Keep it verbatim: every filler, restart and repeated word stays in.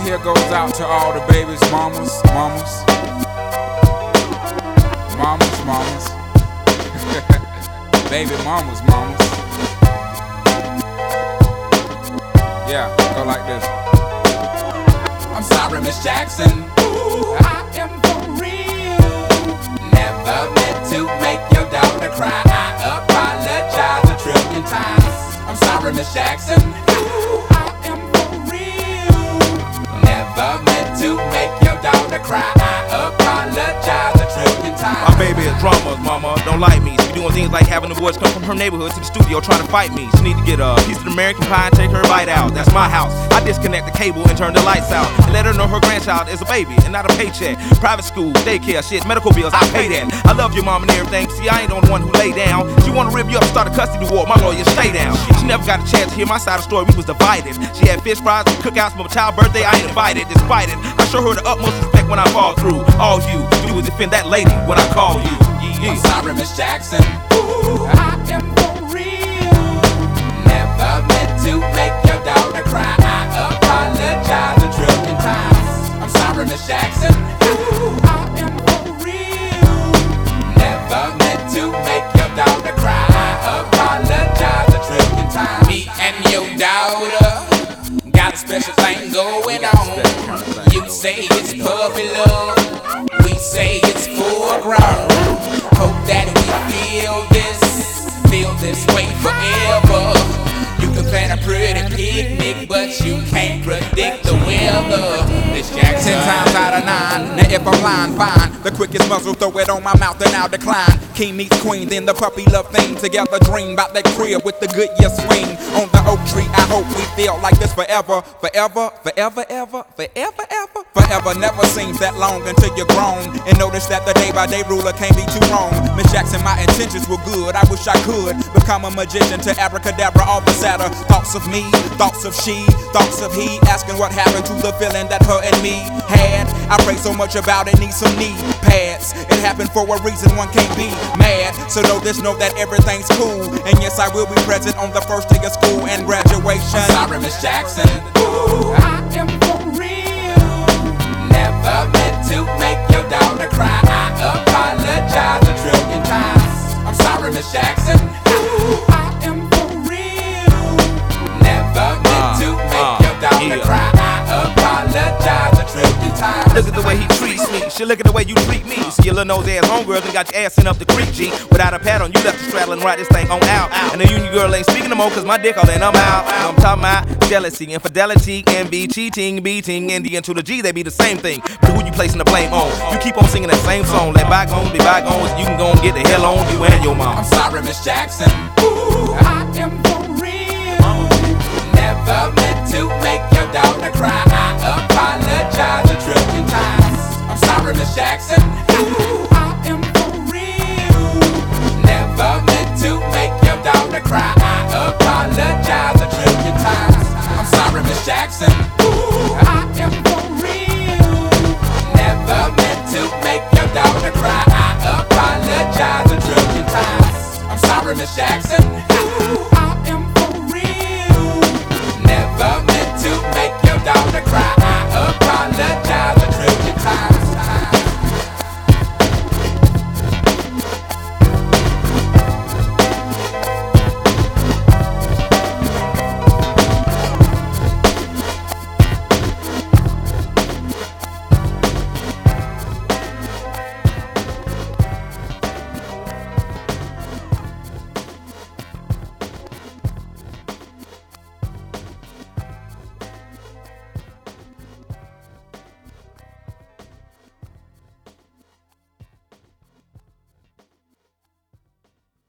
here goes out to all the babies, mamas, mamas, mamas, mamas, baby mamas, mamas. Yeah, go like this. I'm sorry, Miss Jackson. Ooh, I am for real. Never meant to make your daughter cry. I apologize a trillion times. I'm sorry, Miss Jackson. Ooh, I am for real. Never meant to make your daughter cry. I apologize a trillion times. My baby is drama, mama, don't like me. She doing things like having the boys come from her neighborhood to the studio trying to fight me. She need to get a piece of the American pie and take her bite out. That's my house. I disconnect the cable and turn the lights out and let her know her grandchild is a baby and not a paycheck. Private school, daycare, shit, medical bills, I pay that. I love your mom and everything. See, I ain't the only one who lay down. She wanna rip you up, start a custody war. My lawyer, stay down. She never got a chance to hear my side of the story. We was divided. She had fish fries and cookouts for my child's birthday. I ain't invited. Despite it, I show her the utmost respect when I fall through. All you do is defend that lady when I call you. I'm sorry, Miss Jackson. Ooh, I am for real. Never meant to make your daughter cry. I apologize a trillion times. I'm sorry, Miss Jackson. Ooh, I am for real. Never meant to make your daughter cry. I apologize a trillion times. Me and your daughter got a special thing going on. You say it's puppy love, we say it's full grown. Hope that we feel this, feel this way forever. You can plan a pretty picnic, but you can't predict the weather. This Jack ten times out of nine. Now if I'm lying, fine. The quickest muzzle, throw it on my mouth and I'll decline. King meets queen, then the puppy love thing. Together dream about that crib with the good year swing. On the oak tree, I hope we feel like this forever. Forever, forever, ever, forever, ever. Forever never seems that long until you're grown. And notice that the day by day ruler can't be too wrong. Miss Jackson, my intentions were good. I wish I could become a magician to abracadabra all the sadder. Thoughts of me, thoughts of she, thoughts of he. Asking what happened to the feeling that her and me had. I pray so much about it, need some knee pads. It happened for a reason, one can't be mad. So know this, know that everything's cool. And yes, I will be present on the first day of school and graduation. I'm sorry, Miss Jackson. Ooh, I am for real. Never meant to make your daughter cry. I apologize a trillion times. I'm sorry, Miss Jackson. Ooh, I am for real. Never meant to make your daughter cry. I apologize a trillion times. Look at the way he treats me. Shit, look at the way you treat me. See your little nose ass homegirl and got your ass sent up the creek, G. Without a pad on, you left the straddle and ride this thing on out. And the union girl ain't speaking no more cause my dick all in, I'm out. I'm talking about jealousy, infidelity, envy, cheating, beating, and the N to the G, they be the same thing. But who you placing the blame on? You keep on singing that same song. Let bygones be bygones, you can go and get the hell on you and your mom. I'm sorry, Miss Jackson. Ooh, I am for real. Never meant to make your daughter cry. I apologize a trillion times. I'm sorry, Miss Jackson. Ooh, I am for real. Never meant to make your daughter cry. I apologize a trillion times. I'm sorry, Miss Jackson. Ooh, I am for real. Never meant to make your daughter cry. I apologize a trillion times. I'm sorry, Miss Jackson. Ooh,